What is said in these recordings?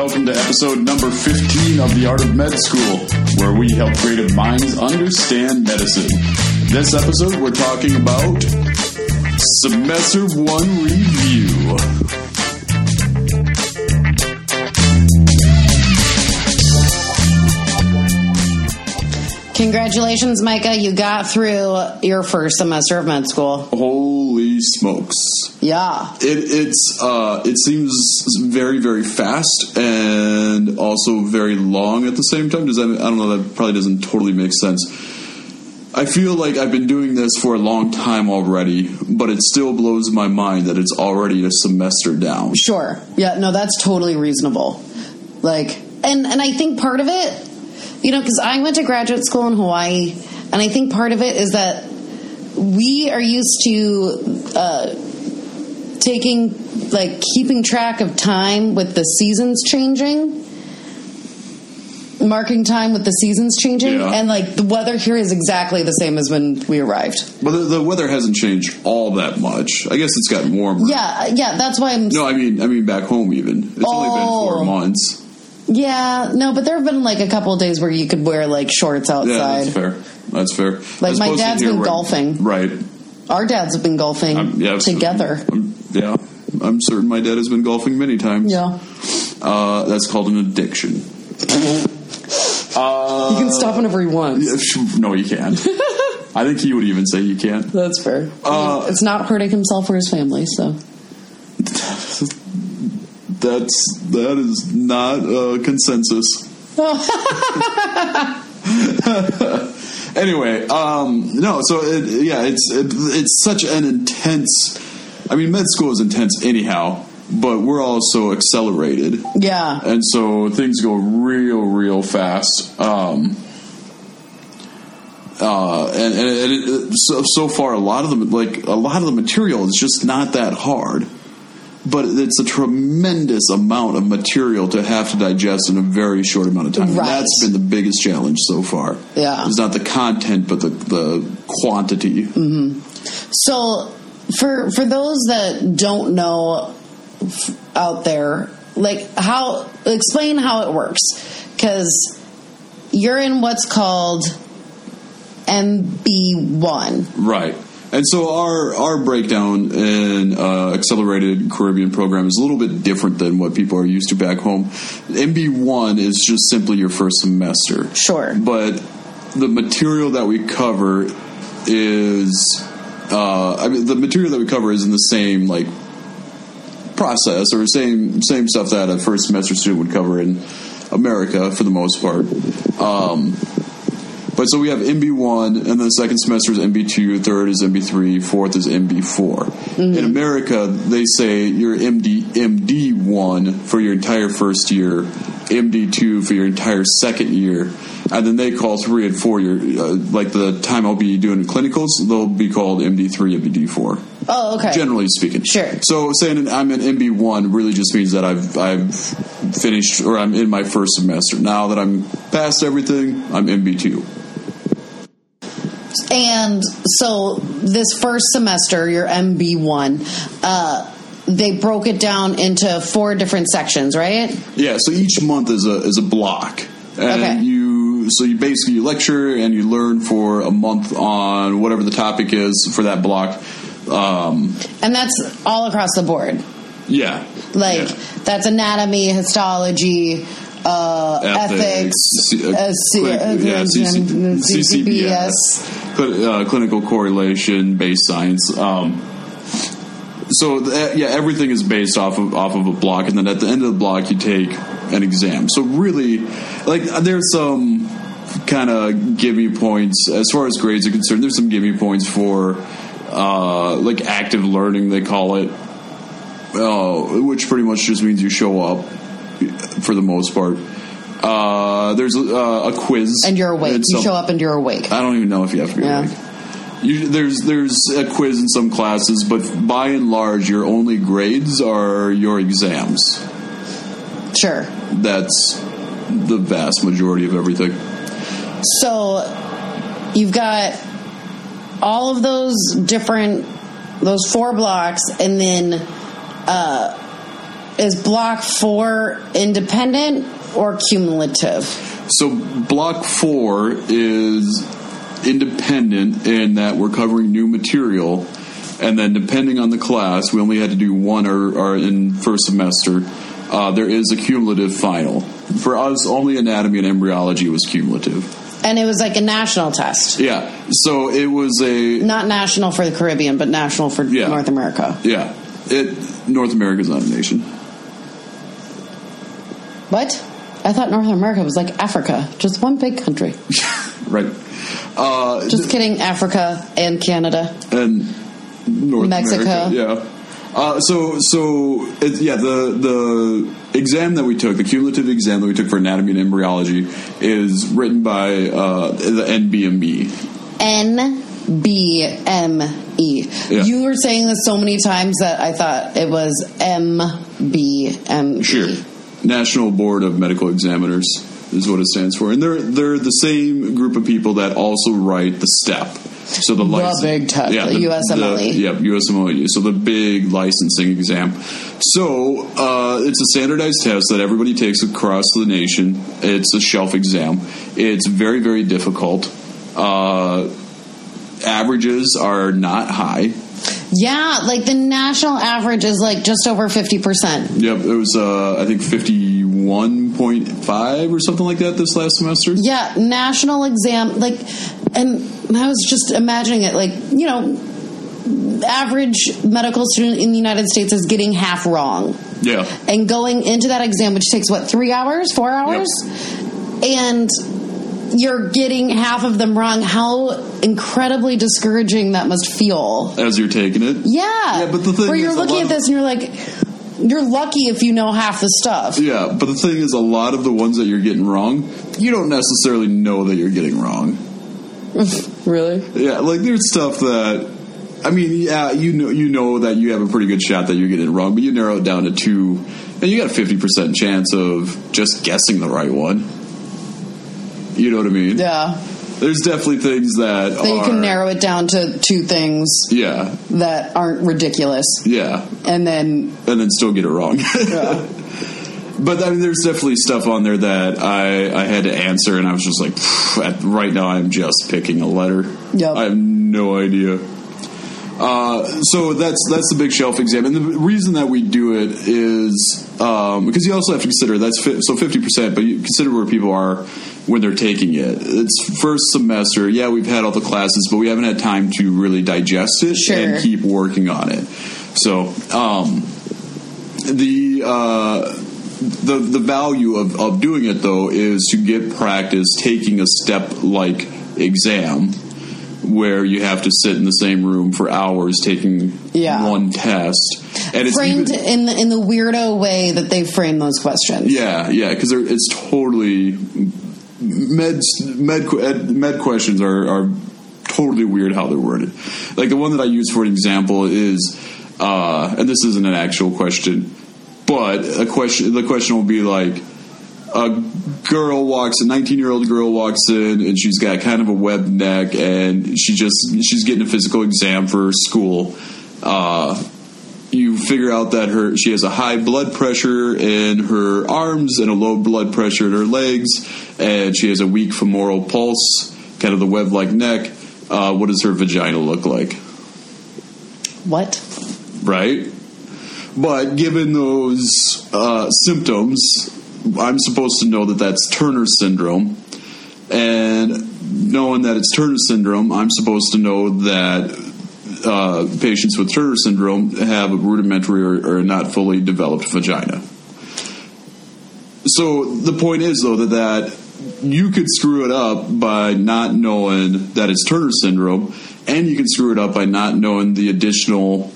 welcome to episode number 15 of The Art of Med School, where we help creative minds understand medicine. This episode, we're talking about Semester 1 Review. Congratulations, Micah. You got through your first semester of med school. Holy smokes. Yeah. It seems very, very fast and also very long at the same time. I don't know, that probably doesn't totally make sense. I feel like I've been doing this for a long time already, but it still blows my mind that it's already a semester down. Sure. Yeah, no, that's totally reasonable. And I think part of it, because I went to graduate school in Hawaii, and I think part of it is that we are used to keeping track of time with the seasons changing, marking time with the seasons changing, and the weather here is exactly the same as when we arrived. But the weather hasn't changed all that much. I guess it's gotten warmer. Yeah, that's why I'm... No, I mean back home even. It's only been 4 months. Yeah, no, but there have been a couple of days where you could wear shorts outside. Yeah, that's fair. My dad's been golfing. Right. Our dads have been golfing together. I'm certain my dad has been golfing many times. Yeah. That's called an addiction. You can stop whenever you want. No, you can't. I think he would even say you can't. That's fair. It's not hurting himself or his family, so... That is not a consensus. Anyway, it's such an intense. I mean, med school is intense anyhow, but we're also accelerated. Yeah, and so things go real fast. And so far, a lot of the material is just not that hard. But it's a tremendous amount of material to have to digest in a very short amount of time. Right. That's been the biggest challenge so far. Yeah. It's not the content, but the quantity. Mm-hmm. So, for those that don't know out there, explain how it works. Because you're in what's called MB1. Right. And so our breakdown in accelerated Caribbean program is a little bit different than what people are used to back home. MB1 is just simply your first semester. Sure. But the material that we cover is the material that we cover is in the same process or same stuff that a first semester student would cover in America for the most part. But so we have MB1, and then the second semester is MB2, third is MB3, fourth is MB4. Mm-hmm. In America, they say you're MD1 for your entire first year, MD2 for your entire second year, and then they call 3 and 4 year, the time I'll be doing clinicals, they'll be called MD3 and MD4. Oh, okay. Generally speaking. Sure. So saying I'm in MB1 really just means that I've finished, or I'm in my first semester. Now that I'm past everything, I'm MB2. And so this first semester, your MB1, they broke it down into 4 different sections, right? Yeah, so each month is a block. And okay. you basically lecture and you learn for a month on whatever the topic is for that block. And that's all across the board. Yeah. That's anatomy, histology, ethics, CCBS, clinical correlation, based science. Everything is based off of a block, and then at the end of the block you take an exam. So really, there's some kind of give me points as far as grades are concerned. There's some give me points for active learning, they call it, which pretty much just means you show up for the most part. There's a quiz, and you're awake. You show up and you're awake. I don't even know if you have to be awake. There's a quiz in some classes, but by and large, your only grades are your exams. Sure. That's the vast majority of everything. So you've got all of those 4 blocks, and then is block 4 independent or cumulative? So block 4 is independent in that we're covering new material, and then depending on the class, we only had to do one or in first semester. There is a cumulative final. For us, only anatomy and embryology was cumulative. And it was like a national test. Yeah. So it was not national for the Caribbean, but national for North America. Yeah. North America's not a nation. What? I thought North America was like Africa. Just one big country. Right. Just kidding. Africa and Canada. And North Mexico. America. Yeah. The exam that we took, the cumulative exam that we took for anatomy and embryology, is written by the NBME. NBME. Yeah. You were saying this so many times that I thought it was MBME. Sure. National Board of Medical Examiners is what it stands for. And they're the same group of people that also write the STEP. So the big test, the USMLE. USMLE. So the big licensing exam. So it's a standardized test that everybody takes across the nation. It's a shelf exam. It's very, very difficult. Averages are not high. Yeah, like the national average is like just over 50%. Yep, it was I think 51.5 or something like that this last semester. Yeah, national exam, like, and I was just imagining it, like, you know, average medical student in the United States is getting half wrong. Yeah. And going into that exam, which takes, 3 hours, 4 hours? Yep. And you're getting half of them wrong. How incredibly discouraging that must feel. As you're taking it? Yeah. But the thing where you're looking at this and you're like, you're lucky if you know half the stuff. Yeah, but the thing is, a lot of the ones that you're getting wrong, you don't necessarily know that you're getting wrong. Really? Yeah, like there's stuff that, I mean, yeah, you know that you have a pretty good shot that you're getting it wrong, but you narrow it down to 2, and you got a 50% chance of just guessing the right one. You know what I mean? Yeah. There's definitely things that you can narrow it down to 2 things. Yeah. That aren't ridiculous. Yeah. And then still get it wrong. Yeah. But I mean, there's definitely stuff on there that I had to answer, and I was just like, right now I'm just picking a letter. Yep. I have no idea. So that's the big shelf exam, and the reason that we do it is because you also have to consider 50%, but you consider where people are when they're taking it. It's first semester. Yeah, we've had all the classes, but we haven't had time to really digest it and keep working on it. So the value of doing it, though, is to get practice taking a step-like exam where you have to sit in the same room for hours taking one test. And it's framed in the weirdo way that they frame those questions. Yeah, because it's totally... Med questions are totally weird how they're worded. Like the one that I use for an example is, and this isn't an actual question, but the question will be like, a 19-year-old girl walks in and she's got kind of a webbed neck and she's getting a physical exam for school. You figure out that she has a high blood pressure in her arms and a low blood pressure in her legs, and she has a weak femoral pulse, kind of the web-like neck. What does her vagina look like? What? Right? But given those symptoms, I'm supposed to know that that's Turner syndrome. And knowing that it's Turner syndrome, I'm supposed to know that patients with Turner syndrome have a rudimentary or not fully developed vagina. So the point is, though, that you could screw it up by not knowing that it's Turner syndrome, and you can screw it up by not knowing the additional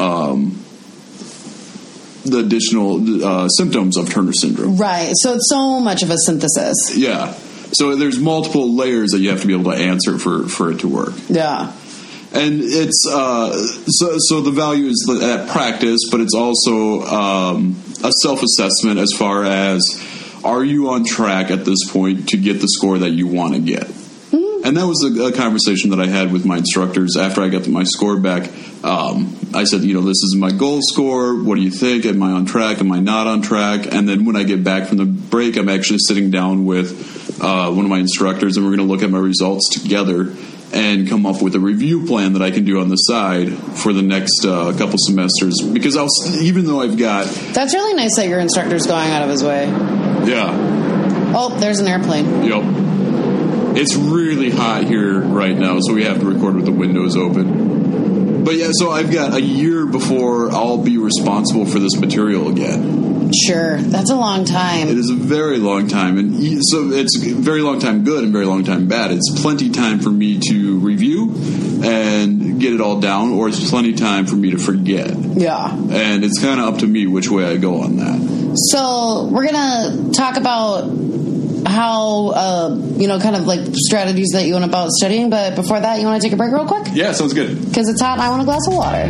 symptoms of Turner syndrome. Right. So it's so much of a synthesis. Yeah. So there's multiple layers that you have to be able to answer for it to work. Yeah. And it's so the value is at practice, but it's also a self-assessment as far as, are you on track at this point to get the score that you want to get? Mm-hmm. And that was a conversation that I had with my instructors after I got my score back. I said, this is my goal score. What do you think? Am I on track? Am I not on track? And then when I get back from the break, I'm actually sitting down with one of my instructors, and we're going to look at my results together and come up with a review plan that I can do on the side for the next couple semesters. Because even though I've got... That's really nice that your instructor's going out of his way. Yeah. Oh, there's an airplane. Yep. It's really hot here right now, so we have to record with the windows open. But yeah, so I've got a year before I'll be responsible for this material again. Sure. That's a long time. It is a very long time. And so it's a very long time good and very long time bad. It's plenty time for me to review and get it all down, or it's plenty time for me to forget. Yeah. And it's kind of up to me which way I go on that. So we're going to talk about how, kind of like strategies that you went about studying. But before that, you want to take a break real quick? Yeah, sounds good. Because it's hot and I want a glass of water.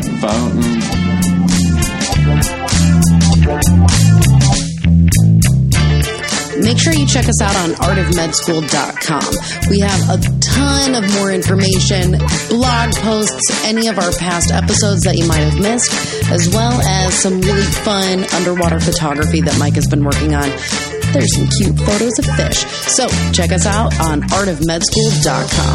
Make sure you check us out on artofmedschool.com. We have a ton of more information, blog posts, any of our past episodes that you might have missed, as well as some really fun underwater photography that Mike has been working on. There's some cute photos of fish. So check us out on artofmedschool.com.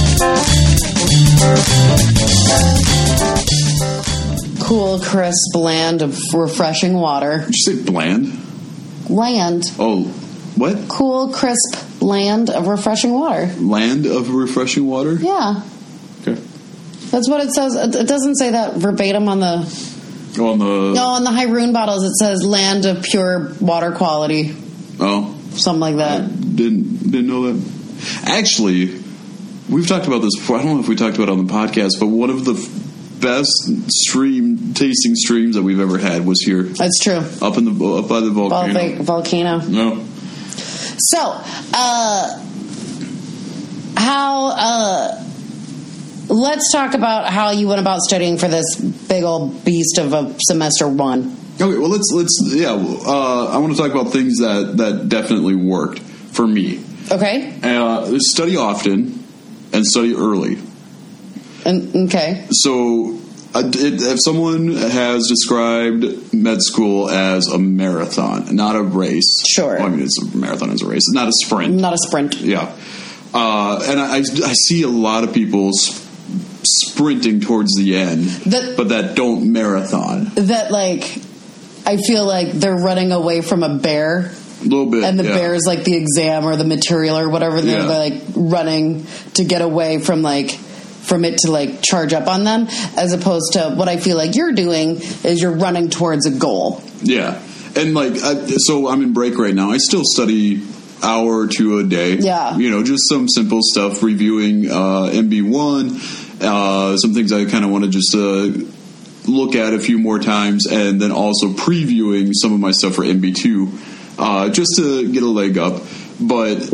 Cool, crisp, bland, of refreshing water. Did you say bland? Land. Oh, what? Cool, crisp, land of refreshing water. Land of refreshing water? Yeah. Okay. That's what it says. It doesn't say that verbatim on the... Oh, on the... No, on the Hyroon bottles it says land of pure water quality. Oh. Something like that. I didn't know that. Actually, we've talked about this before. I don't know if we talked about it on the podcast, but one of the best tasting streams that we've ever had was here. That's true. Up by the volcano. Volcano. No. So, let's talk about how you went about studying for this big old beast of a semester one. Okay, well, let's I want to talk about things that definitely worked for me. Okay. Study often and study early. Okay. So, if someone has described med school as a marathon, not a race. Sure. Well, I mean, it's a marathon is a race. It's not a sprint. Not a sprint. Yeah. And I see a lot of people sprinting towards the end, but that don't marathon. That, I feel like they're running away from a bear. A little bit. And the bear is like the exam or the material or whatever. They're running to get away from it to charge up on them, as opposed to what I feel like you're doing is you're running towards a goal. Yeah. And so I'm in break right now. I still study hour or two a day. Yeah. Just some simple stuff, reviewing MB1, some things I kind of want to just look at a few more times, and then also previewing some of my stuff for MB2, just to get a leg up. But,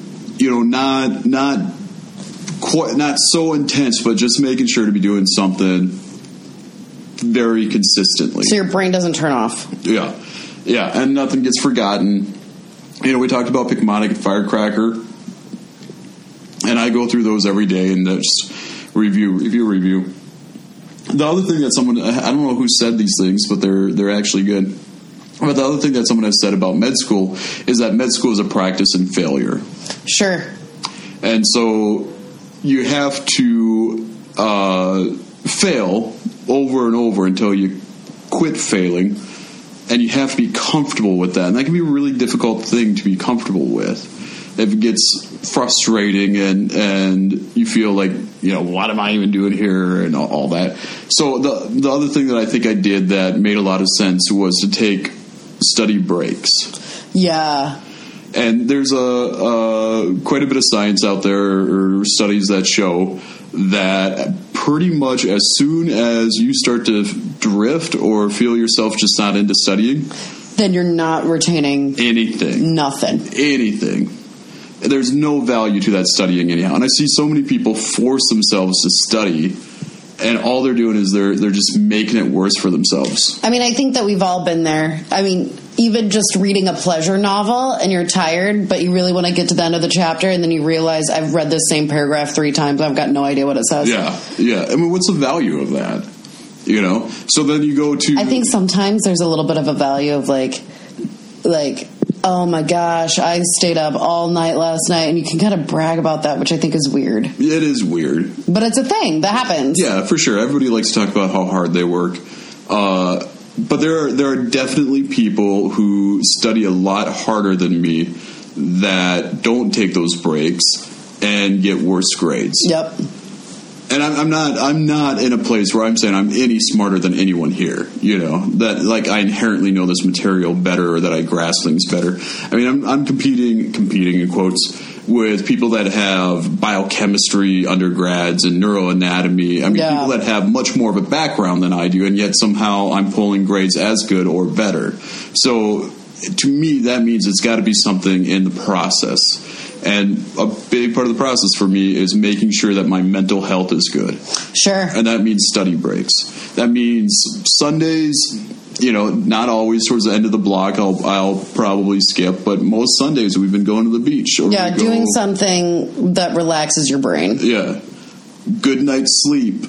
not so intense, but just making sure to be doing something very consistently. So your brain doesn't turn off. Yeah. Yeah, and nothing gets forgotten. We talked about Picmonic and Firecracker, and I go through those every day and just review. The other thing that I don't know who said these things, but they're actually good. But the other thing that someone has said about med school is that med school is a practice in failure. Sure. And so you have to fail over and over until you quit failing, and you have to be comfortable with that. And that can be a really difficult thing to be comfortable with. If it gets frustrating and you feel like, what am I even doing here and all that. So the other thing that I think I did that made a lot of sense was to take study breaks. Yeah. And there's quite a bit of science out there, or studies that show that pretty much as soon as you start to drift or feel yourself just not into studying, then you're not retaining anything. Nothing. Anything. There's no value to that studying anyhow. And I see so many people force themselves to study, and all they're doing is they're just making it worse for themselves. I mean, I think that we've all been there. I mean, even just reading a pleasure novel and you're tired, but you really want to get to the end of the chapter, and then you realize I've read this same paragraph 3 times. I've got no idea what it says. Yeah. I mean, what's the value of that? You know? So then you go to... I think sometimes there's a little bit of a value of like, oh my gosh, I stayed up all night last night, and you can kind of brag about that, which I think is weird. It is weird. But it's a thing that happens. Yeah, for sure. Everybody likes to talk about how hard they work. But there are definitely people who study a lot harder than me that don't take those breaks and get worse grades. Yep. And I'm not in a place where I'm saying I'm any smarter than anyone here. You know, that like I inherently know this material better or that I grasp things better. I mean, I'm competing in quotes with people that have biochemistry undergrads and neuroanatomy. I mean, people that have much more of a background than I do, and yet somehow I'm pulling grades as good or better. So to me, that means it's got to be something in the process. And a big part of the process for me is making sure that my mental health is good. Sure. And that means study breaks. That means Sundays, you know, not always towards the end of the block. I'll probably skip, but most Sundays we've been going to the beach. Or doing something that relaxes your brain. Yeah. Good night's sleep.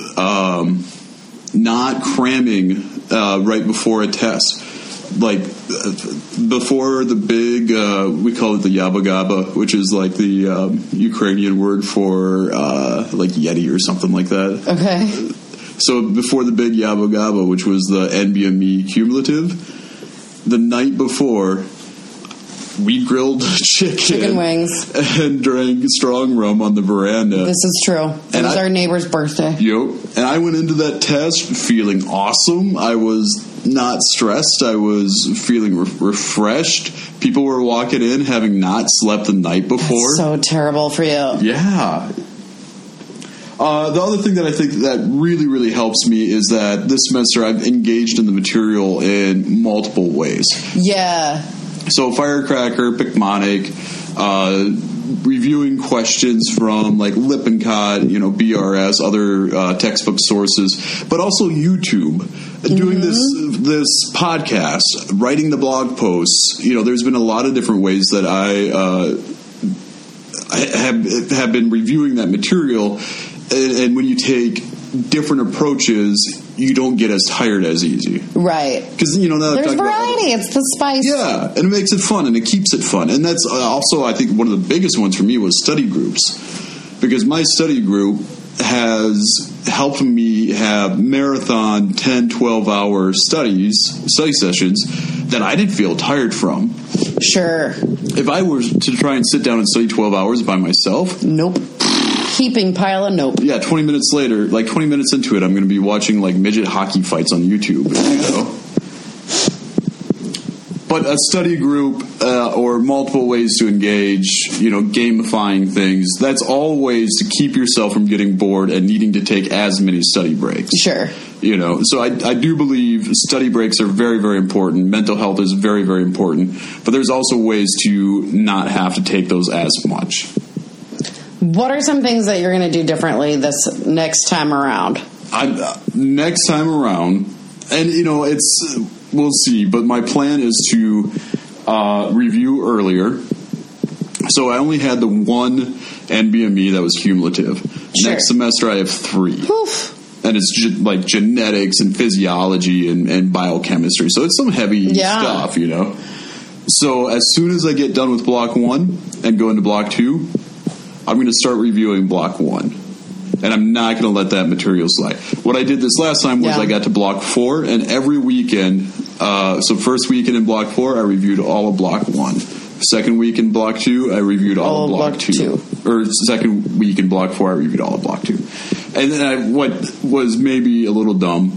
Not cramming right before a test. Like before the big, we call it the Yaba Gaba, which is like the Ukrainian word for like Yeti or something like that. Okay. So before the big Yaba Gaba, which was the NBME cumulative, the night before, we grilled chicken wings and drank strong rum on the veranda. This is true. It was our neighbor's birthday. Yep. And I went into that test feeling awesome. I was not stressed. I was feeling refreshed. People were walking in having not slept the night before. That's so terrible for you. Yeah. The other thing that I think that really, really helps me is that this semester I've engaged in the material in multiple ways. Yeah. So Firecracker, Picmonic, reviewing questions from like Lippincott, you know, BRS, other textbook sources, but also YouTube. Doing this podcast, writing the blog posts, you know, there's been a lot of different ways that I have been reviewing that material, and when you take different approaches, you don't get as tired as easy. Right. Because, you know, now there's variety. It's the spice. Yeah, and it makes it fun, and it keeps it fun. And that's also, I think, one of the biggest ones for me was study groups. Because my study group has helped me have marathon 10, 12-hour study sessions that I didn't feel tired from. Sure. If I were to try and sit down and study 12 hours by myself... Nope. Heaping pile of nope. Yeah, 20 minutes later, like 20 minutes into it, I'm going to be watching like midget hockey fights on YouTube, you know? But a study group or multiple ways to engage, you know, gamifying things, that's all ways to keep yourself from getting bored and needing to take as many study breaks. Sure. You know, so I do believe study breaks are very, very important. Mental health is very, very important. But there's also ways to not have to take those as much. What are some things that you're going to do differently this next time around? Next time around, and, you know, we'll see, but my plan is to review earlier. So I only had the one NBME that was cumulative. Sure. Next semester I have 3. Oof. And it's like genetics and physiology and biochemistry. So it's some heavy stuff, you know. So as soon as I get done with block 1 and go into block 2, I'm going to start reviewing block 1. And I'm not going to let that material slide. What I did this last time was I got to block 4, and every weekend, so first weekend in block 4, I reviewed all of block 1. Second week in block 2, I reviewed all of block 2. Or second week in block 4, I reviewed all of block 2. And then what was maybe a little dumb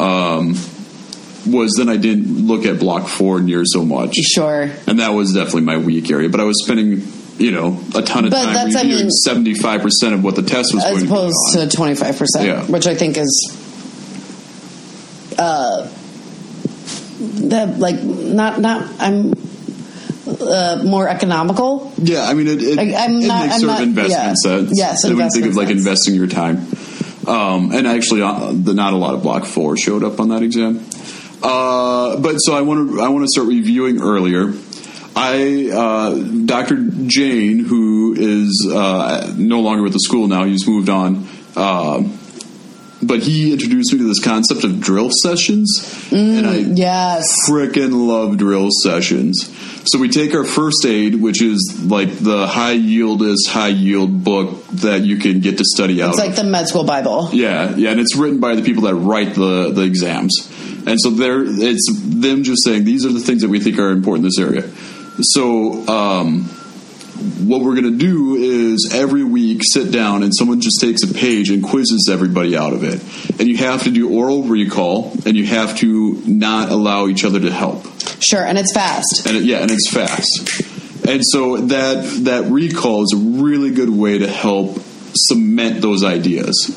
was then I didn't look at block 4 near so much. Sure. And that was definitely my weak area. But I was spending... you know, a ton of time reviewing 75% of what the test was going to be on. As opposed to 25%, which I think is, I'm more economical. Yeah, I mean, it makes sort of investment sense. Yes, I wouldn't think of like investing your time. And actually, not a lot of block 4 showed up on that exam. But so I want to start reviewing earlier. Dr. Jane, who is no longer with the school now, he's moved on. But he introduced me to this concept of drill sessions, and I frickin' love drill sessions. So we take our first aid, which is like the high yield book that you can get to study out. It's like the med school Bible. Yeah, and it's written by the people that write the exams, and so it's them just saying these are the things that we think are important in this area. So what we're going to do is every week sit down and someone just takes a page and quizzes everybody out of it. And you have to do oral recall, and you have to not allow each other to help. Sure, and it's fast. And it's fast. And so that recall is a really good way to help cement those ideas,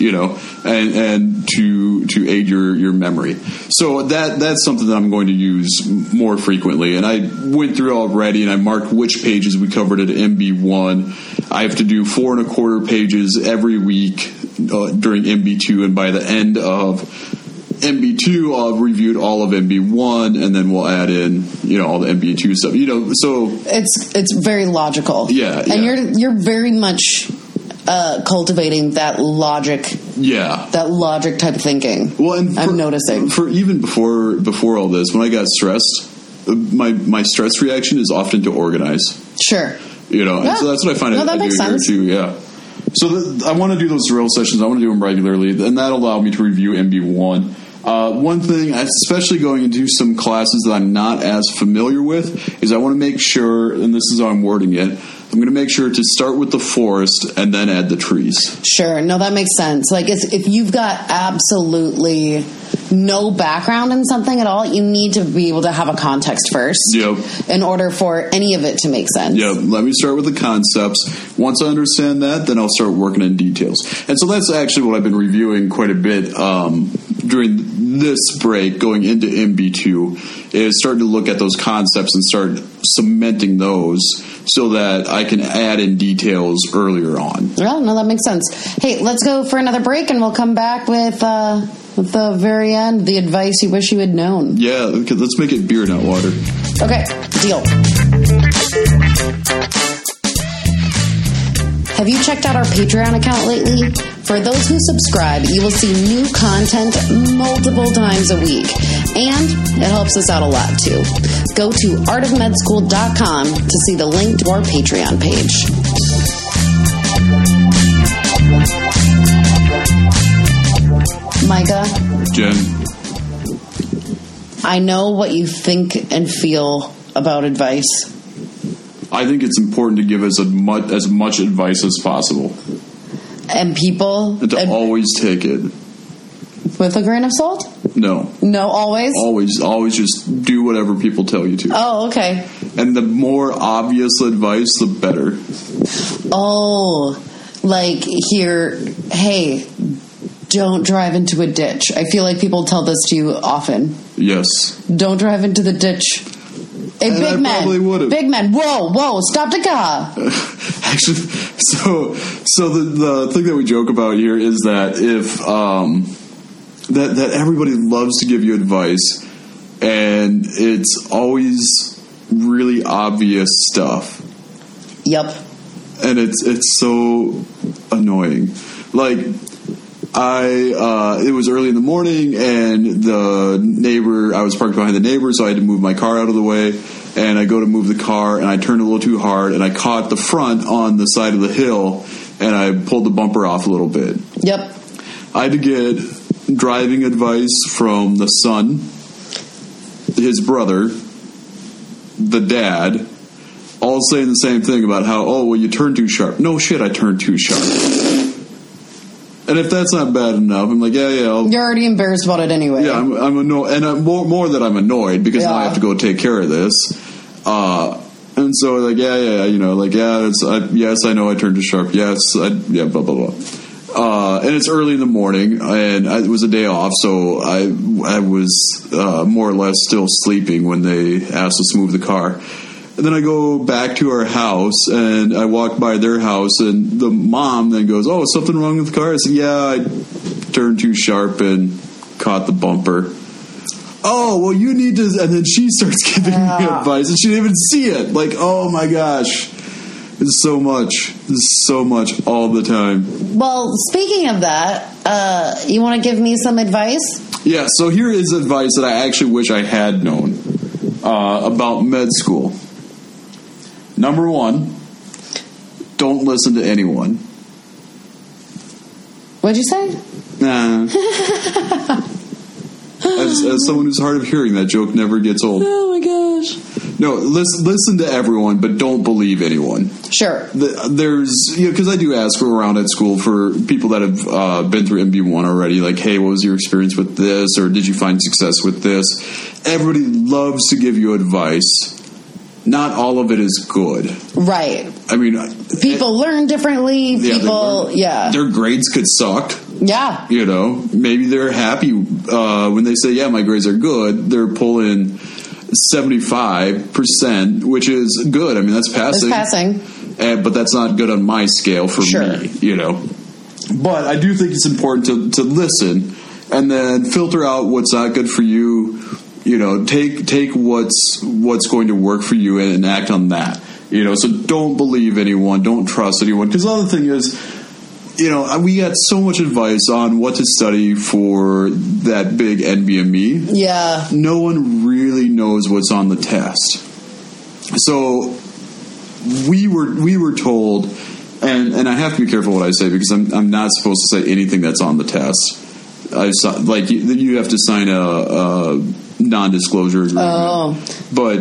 and to aid your memory. So that's something that I'm going to use more frequently. And I went through already, and I marked which pages we covered at MB1. I have to do 4 1/4 pages every week during MB2, and by the end of MB2, I'll have reviewed all of MB1, and then we'll add in, all the MB2 stuff. So it's very logical. Yeah, and you're very much cultivating that logic. Yeah, that logic type of thinking. Well, and I'm noticing for even before all this, when I got stressed, my stress reaction is often to organize. Sure, and so that's what I find. No, that makes sense too. Yeah. So I want to do those drill sessions. I want to do them regularly, and that'll allow me to review MB1. One thing, especially going into some classes that I'm not as familiar with, is I want to make sure, and this is how I'm wording it, I'm going to make sure to start with the forest and then add the trees. Sure. No, that makes sense. Like if you've got absolutely no background in something at all, you need to be able to have a context first. Yep. In order for any of it to make sense. Yep. Let me start with the concepts. Once I understand that, then I'll start working in details. And so that's actually what I've been reviewing quite a bit during this break going into MB2, is starting to look at those concepts and start cementing those so that I can add in details earlier on. Well, no, that makes sense. Hey, let's go for another break, and we'll come back with the very end, the advice you wish you had known. Yeah, let's make it beer, not water. Okay, deal. Have you checked out our Patreon account lately? For those who subscribe, you will see new content multiple times a week. And it helps us out a lot, too. Go to artofmedschool.com to see the link to our Patreon page. Micah? Jen? I know what you think and feel about advice. I think it's important to give as much advice as possible. And people... And to always take it. With a grain of salt? No. No, always? Always just do whatever people tell you to. Oh, okay. And the more obvious advice, the better. Oh, like here, hey, don't drive into a ditch. I feel like people tell this to you often. Yes. Don't drive into the ditch. Hey, and big man. Probably would have. Big man. Whoa, stop the car. Actually, so the thing that we joke about here is that if that everybody loves to give you advice, and it's always really obvious stuff. Yep. And it's so annoying. Like, it was early in the morning, and I was parked behind the neighbor, so I had to move my car out of the way, and I go to move the car, and I turned a little too hard, and I caught the front on the side of the hill, and I pulled the bumper off a little bit. Yep. I had to get driving advice from the son, his brother, the dad, all saying the same thing about how, you turned too sharp. No shit, I turned too sharp. And if that's not bad enough, I'm like, yeah. You're already embarrassed about it anyway. Yeah, I'm annoyed, and more that I'm annoyed because now I have to go take care of this. And so like, yes, I know I turned too sharp. Yes, blah blah blah. And it's early in the morning, and it was a day off, so I was more or less still sleeping when they asked us to move the car. And then I go back to our house, and I walk by their house, and the mom then goes, "Oh, is something wrong with the car?" I said, "Yeah, I turned too sharp and caught the bumper." oh, well, you need to, and then she starts giving me advice, and she didn't even see it. Like, oh my gosh. It's so much all the time. Well, speaking of that, you want to give me some advice? Yeah, so here is advice that I actually wish I had known about med school. Number 1, don't listen to anyone. What'd you say? Nah. As someone who's hard of hearing, that joke never gets old. Oh my gosh. No, listen to everyone, but don't believe anyone. Sure. There's, because I do ask around at school for people that have been through MB1 already, like, hey, what was your experience with this, or did you find success with this? Everybody loves to give you advice. Not all of it is good. Right. I mean, people learn differently. Their grades could suck. Yeah. Maybe they're happy when they say, yeah, my grades are good. They're pulling 75%, which is good. I mean, that's passing. That's passing. But that's not good on my scale for me, But I do think it's important to listen and then filter out what's not good for you. Take what's going to work for you and act on that. So don't believe anyone, don't trust anyone. Because the other thing is, we got so much advice on what to study for that big NBME. Yeah. No one really knows what's on the test. So we were told, and I have to be careful what I say because I'm not supposed to say anything that's on the test. You have to sign a non-disclosure agreement. Oh. But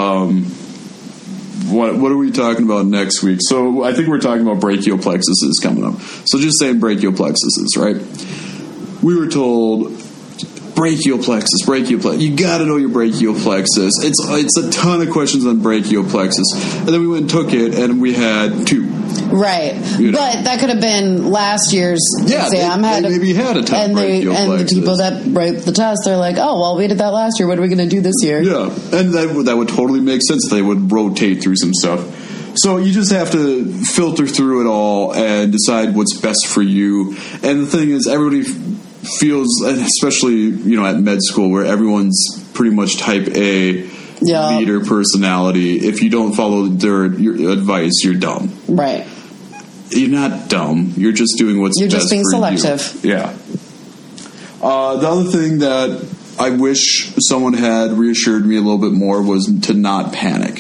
what are we talking about next week? So I think we're talking about brachial plexuses coming up. So just saying brachial plexuses, right? We were told brachial plexus. You got to know your brachial plexus. It's a ton of questions on brachial plexus. And then we went and took it, and we had 2. Right. But that could have been last year's exam. They maybe had a ton of brachial plexus. And the people that write the test, they're like, oh, well, we did that last year. What are we going to do this year? Yeah. And that would totally make sense. They would rotate through some stuff. So you just have to filter through it all and decide what's best for you. And the thing is, everybody feels, especially, at med school where everyone's pretty much type A leader personality. If you don't follow your advice, you're dumb. Right. You're not dumb. You're just doing what's best for you. You're just being selective. Yeah. The other thing that I wish someone had reassured me a little bit more was to not panic.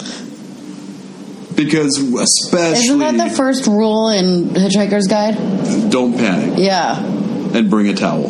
Because especially... Isn't that the first rule in Hitchhiker's Guide? Don't panic. Yeah. And bring a towel.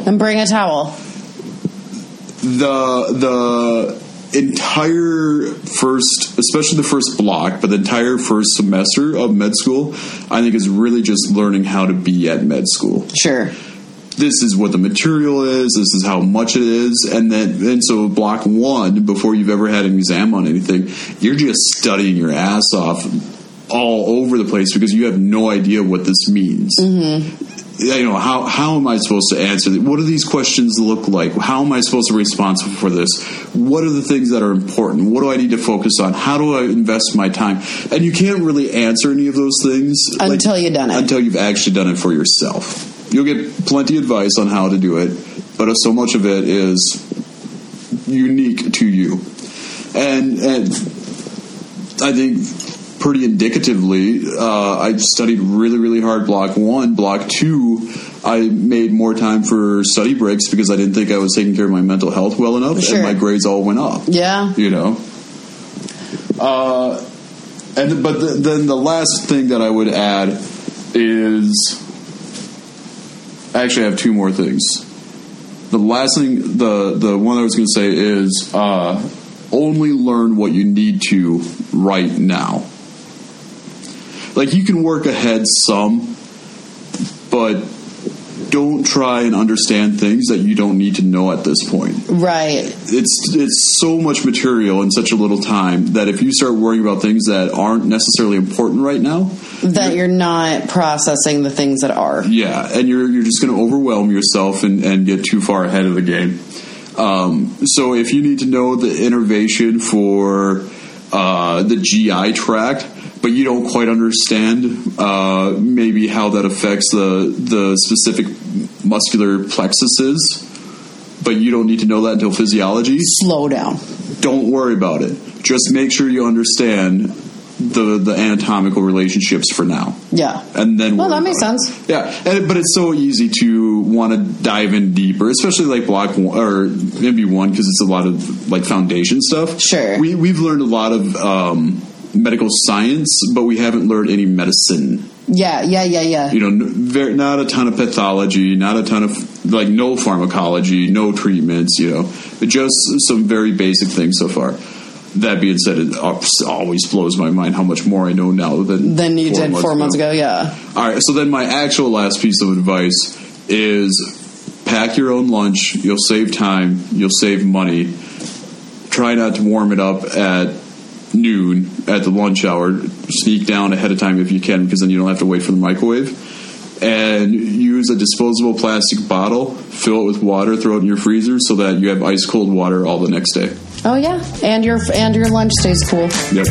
The entire first, especially the first block, but the entire first semester of med school, I think is really just learning how to be at med school. Sure. This is what the material is. This is how much it is. And so block 1, before you've ever had an exam on anything, you're just studying your ass off all over the place because you have no idea what this means. Mm-hmm. How am I supposed to answer that? What do these questions look like? How am I supposed to be responsible for this? What are the things that are important? What do I need to focus on? How do I invest my time? And you can't really answer any of those things until you've done it. Until you've actually done it for yourself. You'll get plenty of advice on how to do it, but so much of it is unique to you. And I think pretty indicatively, I studied really, really hard block 1. Block 2, I made more time for study breaks because I didn't think I was taking care of my mental health well enough, and my grades all went up. Yeah. Then the last thing that I would add is... Actually, I have 2 more things. The last thing, the one I was going to say is only learn what you need to right now. Like, you can work ahead some, but don't try and understand things that you don't need to know at this point. Right. It's so much material in such a little time that if you start worrying about things that aren't necessarily important right now, that you're not processing the things that are. Yeah, and you're just going to overwhelm yourself and get too far ahead of the game. So if you need to know the innervation for the GI tract, but you don't quite understand maybe how that affects the specific muscular plexuses, but you don't need to know that until physiology. Slow down. Don't worry about it. Just make sure you understand the anatomical relationships for now. Yeah. And then that makes sense. Yeah. But it's so easy to want to dive in deeper, especially like block 1 or maybe 1 because it's a lot of like foundation stuff. Sure. We've learned a lot of medical science, but we haven't learned any medicine. Yeah. Not a ton of pathology, not a ton of like no pharmacology, no treatments, just some very basic things so far. That being said, it always blows my mind how much more I know now than you did 4 months ago. Yeah. All right. So then my actual last piece of advice is pack your own lunch. You'll save time. You'll save money. Try not to warm it up at noon at the lunch hour. Sneak down ahead of time if you can, because then you don't have to wait for the microwave. And use a disposable plastic bottle, fill it with water, throw it in your freezer so that you have ice cold water all the next day. Oh yeah, and your lunch stays cool. Yep.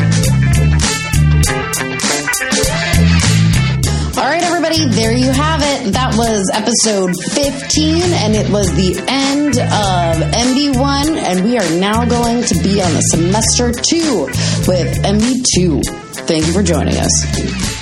All right, everybody, there you have it. That was episode 15, and it was the end of MD1, and we are now going to be on the semester 2 with MD2. Thank you for joining us.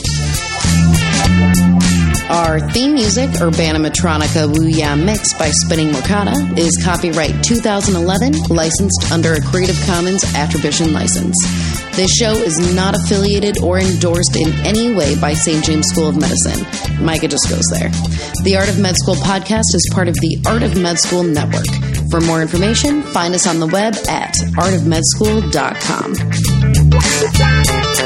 Our theme music, Urbanimatronica Woo Ya Mix by Spinning Mokata, is copyright 2011, licensed under a Creative Commons Attribution license. This show is not affiliated or endorsed in any way by St. James School of Medicine. Micah just goes there. The Art of Med School podcast is part of the Art of Med School network. For more information, find us on the web at artofmedschool.com.